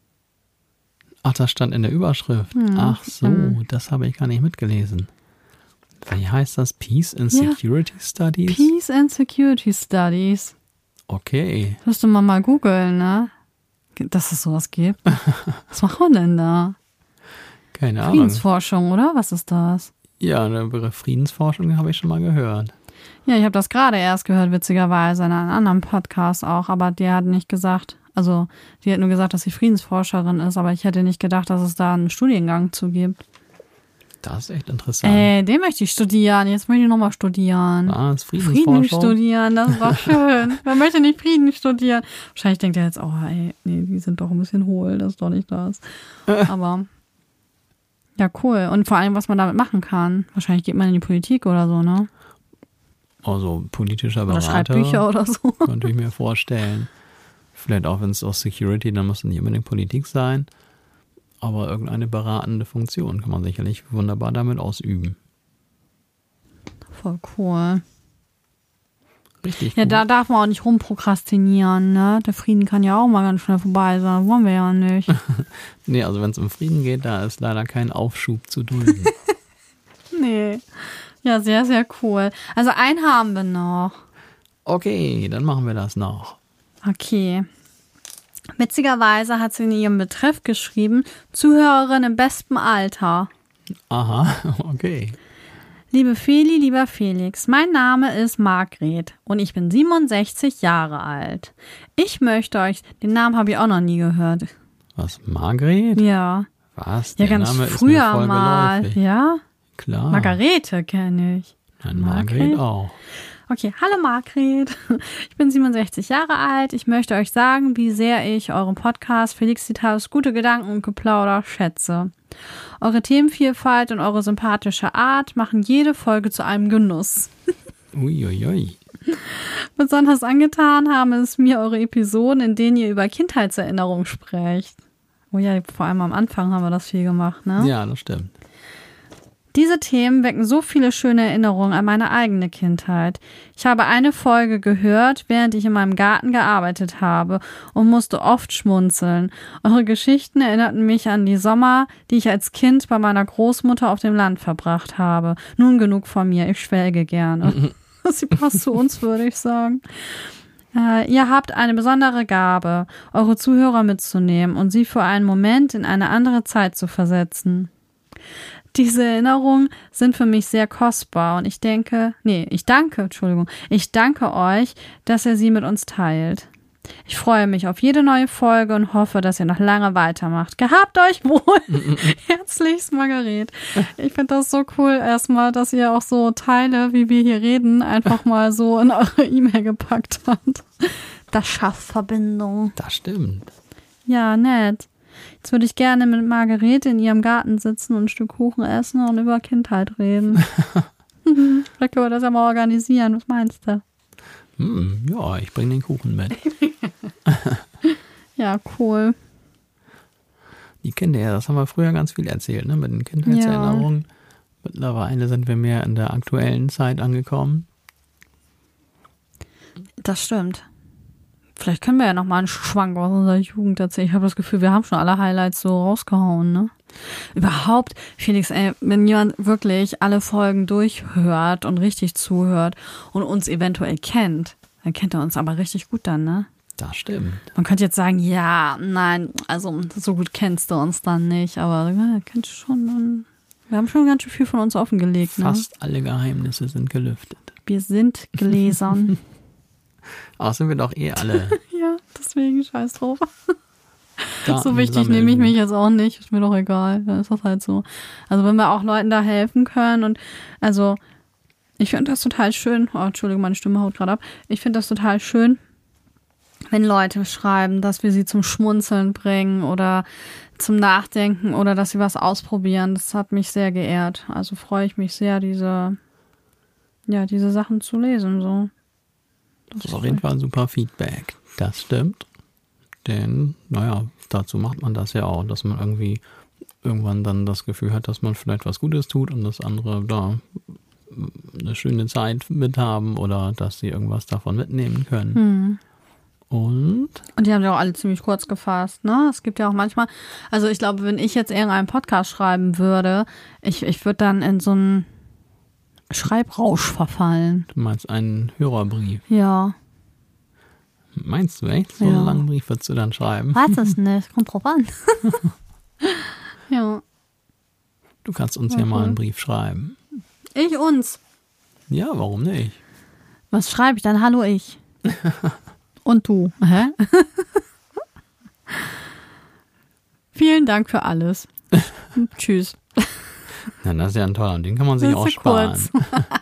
Ach, das stand in der Überschrift. Hm. Ach so, Hm. das habe ich gar nicht mitgelesen. Wie heißt das? Peace and Ja. Security Studies? Peace and Security Studies. Okay. Müsste man mal googeln, ne? Dass es sowas gibt. Was macht man denn da? Keine Ahnung. Friedensforschung, oder? Was ist das? Ja, eine Begriff Friedensforschung habe ich schon mal gehört. Ja, ich habe das gerade erst gehört, witzigerweise, in einem anderen Podcast auch, aber die hat nicht gesagt, also die hat nur gesagt, dass sie Friedensforscherin ist, aber ich hätte nicht gedacht, dass es da einen Studiengang zu gibt. Das ist echt interessant. Ey, den möchte ich studieren, jetzt möchte ich nochmal studieren. Was? Frieden Friedensforschung? studieren, das ist doch schön. Wer möchte nicht Frieden studieren? Wahrscheinlich denkt er jetzt, oh ey, nee, die sind doch ein bisschen hohl, das ist doch nicht das. Aber ja, cool. Und vor allem, was man damit machen kann. Wahrscheinlich geht man in die Politik oder so, ne? Also politischer Oder Berater. schreibt Bücher oder so. Könnte ich mir vorstellen. Vielleicht auch, wenn es aus Security, dann muss es nicht unbedingt Politik sein. Aber irgendeine beratende Funktion kann man sicherlich wunderbar damit ausüben. Voll cool. Richtig Ja, gut. da darf man auch nicht rumprokrastinieren, ne? Der Frieden kann ja auch mal ganz schnell vorbei sein. Wollen wir ja nicht. Nee, also wenn es um Frieden geht, da ist leider kein Aufschub zu dulden. Nee. Ja, sehr, sehr cool. Also einen haben wir noch. Okay, dann machen wir das noch. Okay. Witzigerweise hat sie in ihrem Betreff geschrieben, Zuhörerin im besten Alter. Aha, okay. Liebe Feli, lieber Felix, mein Name ist Margret und ich bin siebenundsechzig Jahre alt. Ich möchte euch, den Namen habe ich auch noch nie gehört. Was, Margret? Ja. Was? Ja, Der ganz Name ist mir früher voll mal. geläufig. Ja? Klar. Margarete kenne ich. Nein, Margret auch. Okay, hallo Margret. Ich bin siebenundsechzig Jahre alt. Ich möchte euch sagen, wie sehr ich euren Podcast Felixitas gute Gedanken und Geplauder schätze. Eure Themenvielfalt und eure sympathische Art machen jede Folge zu einem Genuss. Uiuiui. Besonders angetan haben es mir eure Episoden, in denen ihr über Kindheitserinnerungen sprecht. Oh ja, vor allem am Anfang haben wir das viel gemacht, ne? Ja, das stimmt. Diese Themen wecken so viele schöne Erinnerungen an meine eigene Kindheit. Ich habe eine Folge gehört, während ich in meinem Garten gearbeitet habe und musste oft schmunzeln. Eure Geschichten erinnerten mich an die Sommer, die ich als Kind bei meiner Großmutter auf dem Land verbracht habe. Nun genug von mir, ich schwelge gerne. Sie passt zu uns, würde ich sagen. Äh, ihr habt eine besondere Gabe, eure Zuhörer mitzunehmen und sie für einen Moment in eine andere Zeit zu versetzen. Diese Erinnerungen sind für mich sehr kostbar und ich denke, nee, ich danke, Entschuldigung, ich danke euch, dass ihr sie mit uns teilt. Ich freue mich auf jede neue Folge und hoffe, dass ihr noch lange weitermacht. Gehabt euch wohl. Herzlichst, Margaret. Ich finde das so cool erstmal, dass ihr auch so Teile, wie wir hier reden, einfach mal so in eure E-Mail gepackt habt. Das schafft Verbindung. Das stimmt. Ja, nett. Jetzt würde ich gerne mit Margarete in ihrem Garten sitzen und ein Stück Kuchen essen und über Kindheit reden. Vielleicht können wir das ja mal organisieren. Was meinst du? Hm, ja, ich bringe den Kuchen mit. Ja, cool. Die Kinder, ja, das haben wir früher ganz viel erzählt, ne, mit den Kindheitserinnerungen. Ja. Mittlerweile sind wir mehr in der aktuellen Zeit angekommen. Das stimmt. Vielleicht können wir ja noch mal einen Schwank aus unserer Jugend erzählen. Ich habe das Gefühl, wir haben schon alle Highlights so rausgehauen, ne? Überhaupt, Felix, ey, wenn jemand wirklich alle Folgen durchhört und richtig zuhört und uns eventuell kennt, Dann kennt er uns aber richtig gut dann, ne? Das stimmt. Man könnte jetzt sagen, ja, nein, also so gut kennst du uns dann nicht, aber ja, kennst du schon, dann, wir haben schon ganz schön viel von uns offengelegt, ne? Fast alle Geheimnisse sind gelüftet. Wir sind Gläsern. Auch sind wir doch eh alle. Ja, deswegen scheiß drauf. Daten So wichtig sammeln. nehme ich mich jetzt auch nicht, ist mir doch egal, dann ist das halt so. Also wenn wir auch Leuten da helfen können und also ich finde das total schön, oh, Entschuldigung, meine Stimme haut gerade ab, ich finde das total schön, wenn Leute schreiben, dass wir sie zum Schmunzeln bringen oder zum Nachdenken oder dass sie was ausprobieren. Das hat mich sehr geehrt. Also freue ich mich sehr, diese, ja, diese Sachen zu lesen. So. Das ist auf jeden Fall ein super Feedback. Das stimmt. Denn, naja, dazu macht man das ja auch, dass man irgendwie irgendwann dann das Gefühl hat, dass man vielleicht was Gutes tut und das andere da eine schöne Zeit mit haben oder dass sie irgendwas davon mitnehmen können. Hm. Und? Und die haben ja auch alle ziemlich kurz gefasst, ne? Es gibt ja auch manchmal, also ich glaube, wenn ich jetzt irgendeinen Podcast schreiben würde, ich, ich würde dann in so einen Schreibrausch verfallen. Du meinst einen Hörerbrief? Ja. Meinst du echt? So Ja. einen langen Brief würdest du dann schreiben? Weiß es nicht, kommt drauf an. Ja. Du kannst uns Ja, ja mal cool. einen Brief schreiben. Ich uns. Ja, warum nicht? Was schreibe ich dann? Hallo ich. Und du. Hä? Vielen Dank für alles. Tschüss. Na, das ist ja ein toller. Den kann man sich Das auch ist sparen. kurz.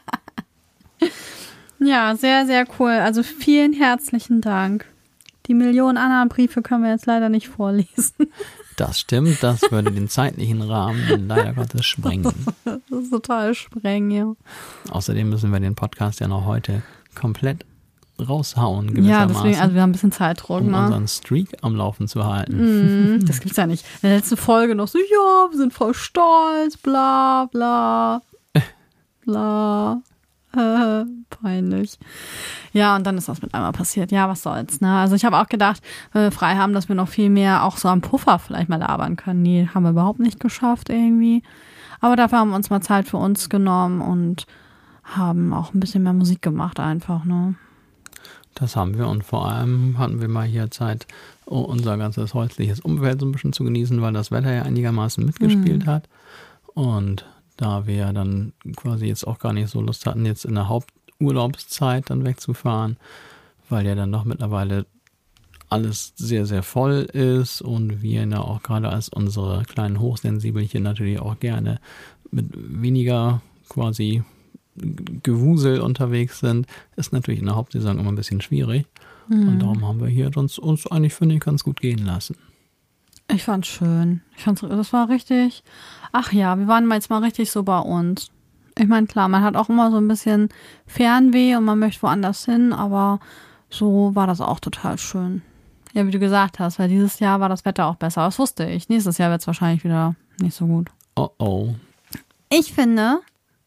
Ja, sehr, sehr cool. Also vielen herzlichen Dank. Die Millionen anderen Briefe können wir jetzt leider nicht vorlesen. Das stimmt, das würde den zeitlichen Rahmen leider Gottes sprengen. Das ist total streng, ja. Außerdem müssen wir den Podcast ja noch heute komplett raushauen, Ja, gewissermaßen, deswegen, also wir haben ein bisschen Zeitdruck, um ne? unseren Streak am Laufen zu halten. Mm, das gibt's ja nicht. In der letzten Folge noch so, ja, wir sind voll stolz, bla, bla, bla. Äh, peinlich. Ja, und dann ist das mit einmal passiert. Ja, was soll's, ne? Also ich habe auch gedacht, wenn wir frei haben, dass wir noch viel mehr auch so am Puffer vielleicht mal labern können. Nee, haben wir überhaupt nicht geschafft irgendwie. Aber dafür haben wir uns mal Zeit für uns genommen und haben auch ein bisschen mehr Musik gemacht einfach, ne? Das haben wir und vor allem hatten wir mal hier Zeit, unser ganzes häusliches Umfeld so ein bisschen zu genießen, weil das Wetter ja einigermaßen mitgespielt Mhm. hat. Und da wir ja dann quasi jetzt auch gar nicht so Lust hatten, jetzt in der Haupturlaubszeit dann wegzufahren, weil ja dann doch mittlerweile alles sehr, sehr voll ist und wir ja auch gerade als unsere kleinen Hochsensibelchen natürlich auch gerne mit weniger quasi Gewusel unterwegs sind, ist natürlich in der Hauptsaison immer ein bisschen schwierig. Mhm. Und darum haben wir hier uns, uns eigentlich, finde ich, ganz gut gehen lassen. Ich fand's schön. Ich fand's, das war richtig, ach ja, wir waren jetzt mal richtig so bei uns. Ich meine, klar, man hat auch immer so ein bisschen Fernweh und man möchte woanders hin, aber so war das auch total schön. Ja, wie du gesagt hast, weil dieses Jahr war das Wetter auch besser. Das wusste ich. Nächstes Jahr wird's wahrscheinlich wieder nicht so gut. Oh oh. Ich finde,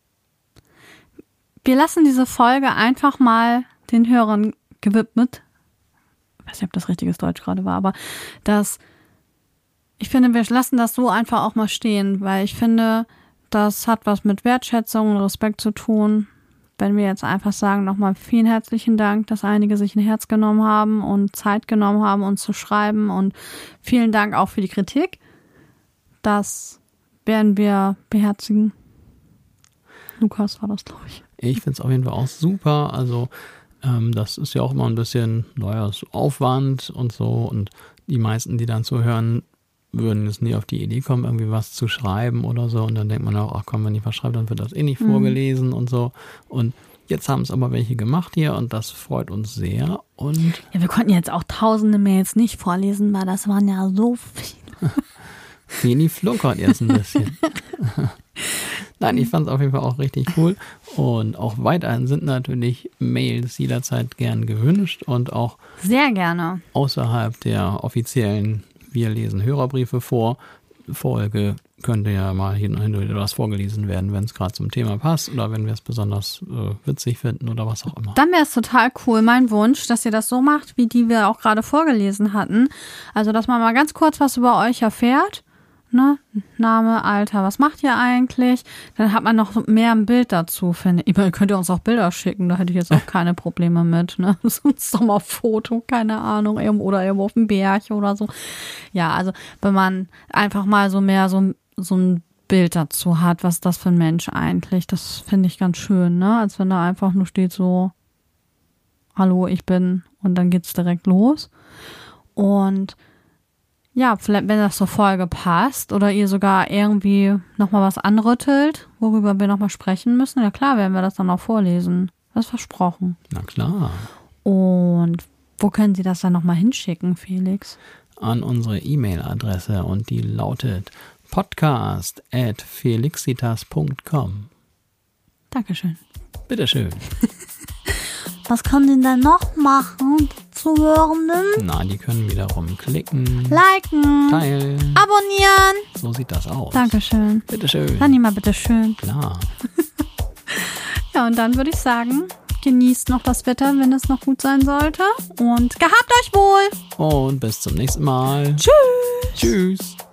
wir lassen diese Folge einfach mal den Hörern gewidmet. Ich weiß nicht, ob das richtiges Deutsch gerade war, aber das, ich finde, wir lassen das so einfach auch mal stehen, weil ich finde, das hat was mit Wertschätzung und Respekt zu tun. Wenn wir jetzt einfach sagen, nochmal vielen herzlichen Dank, dass einige sich ein Herz genommen haben und Zeit genommen haben, uns zu schreiben, und vielen Dank auch für die Kritik. Das werden wir beherzigen. Lukas war das, glaube ich. Ich finde es auf jeden Fall auch super. Also ähm, das ist ja auch immer ein bisschen, naja, so Aufwand und so. Und die meisten, die dann zuhören, würden jetzt nie auf die Idee kommen, irgendwie was zu schreiben oder so. Und dann denkt man auch, ach komm, wenn ich was schreibe, dann wird das eh nicht Mhm. vorgelesen und so. Und jetzt haben es aber welche gemacht hier und das freut uns sehr. Und Ja, wir konnten jetzt auch tausende Mails nicht vorlesen, weil das waren ja so viele. Feni flunkert jetzt ein bisschen. Nein, ich fand es auf jeden Fall auch richtig cool. Und auch weiterhin sind natürlich Mails jederzeit gern gewünscht und auch Sehr gerne. außerhalb der offiziellen Wir lesen Hörerbriefe vor Folge könnte ja mal hin und wieder was vorgelesen werden, wenn es gerade zum Thema passt oder wenn wir es besonders äh, witzig finden oder was auch immer. Dann wäre es total cool, mein Wunsch, dass ihr das so macht, wie die wir auch gerade vorgelesen hatten. Also, dass man mal ganz kurz was über euch erfährt, ne? Name, Alter, was macht ihr eigentlich? Dann hat man noch mehr ein Bild dazu, finde ich. Ihr könnt ihr uns auch Bilder schicken, da hätte ich jetzt auch keine Probleme mit, ne? Sonst doch mal ein Foto, keine Ahnung, oder irgendwo auf dem Berg oder so. Ja, also wenn man einfach mal so mehr so, so ein Bild dazu hat, was ist das für ein Mensch eigentlich, das finde ich ganz schön, ne? Als wenn da einfach nur steht so, hallo, ich bin, und dann geht's direkt los. Und ja, vielleicht, wenn das zur Folge passt oder ihr sogar irgendwie nochmal was anrüttelt, worüber wir nochmal sprechen müssen, ja klar, werden wir das dann auch vorlesen. Das ist versprochen. Na klar. Und wo können Sie das dann nochmal hinschicken, Felix? An unsere E-Mail-Adresse, und die lautet podcast at felixitas punkt com. Dankeschön. Bitteschön. Was können die denn noch machen, die Zuhörenden? Na, die können wiederum klicken, Liken, teilen, abonnieren. So sieht das aus. Dankeschön. Bitteschön. Dann mal bitteschön. Klar. Ja, und dann würde ich sagen, genießt noch das Wetter, wenn es noch gut sein sollte. Und gehabt euch wohl. Und bis zum nächsten Mal. Tschüss. Tschüss.